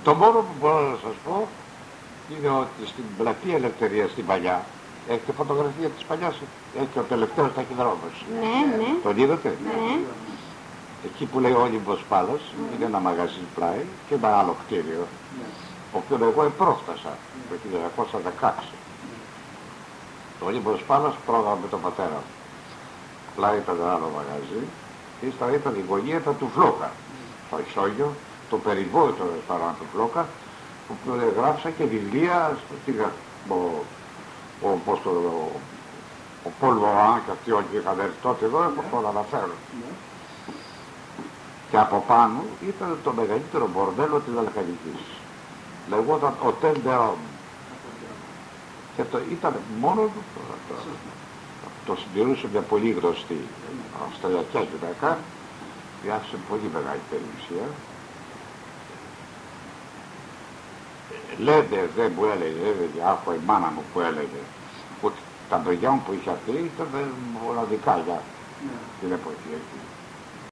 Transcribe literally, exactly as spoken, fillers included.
Το μόνο που μπορώ να σας πω είναι ότι στην πλατεία Ελευθερίας στην παλιά έχετε φωτογραφία της παλιάς, έχει ο τελευταίος ταχυδρόμος. Ναι, ναι. Τον είδατε? Ναι. Εκεί που λέει Όλυμπος Πάλας, mm. είναι ένα μαγαζί πλάι και ένα άλλο κτίριο, mm. οποίο εγώ επρόφτασα το χίλια εννιακόσια δεκαέξι. Το Όλυμπος Πάλας πρόγραμμα με τον πατέρα μου. Πλάι ήταν ένα άλλο μαγαζί, και ύστερα ήταν η γωνία του Φλόκα, στο Ισόγειο, το περιβόητο ρεστοράν του Φλόκα, που γράψα και βιβλία, ο, ο, ο, το, ο Πολ Βοράν και αυτοί όλοι είχαν έρθει τότε εδώ, έχω το αναφέρω. Και από πάνω ήταν το μεγαλύτερο μπορδέλο της Βαλκανικής. Λεγόταν Hotel de Rome. Και το ήταν μόνο του, το, το, το συντηρούσε μια πολύ γνωστή αυστριακιά γυναίκα, που άφησε πολύ μεγάλη περιουσία. Λένε, δεν μου έλεγε, άκουα η μάνα μου που έλεγε, ότι τα παιδιά μου που είχε αυτή ήταν μοναδικά για την εποχή εκεί.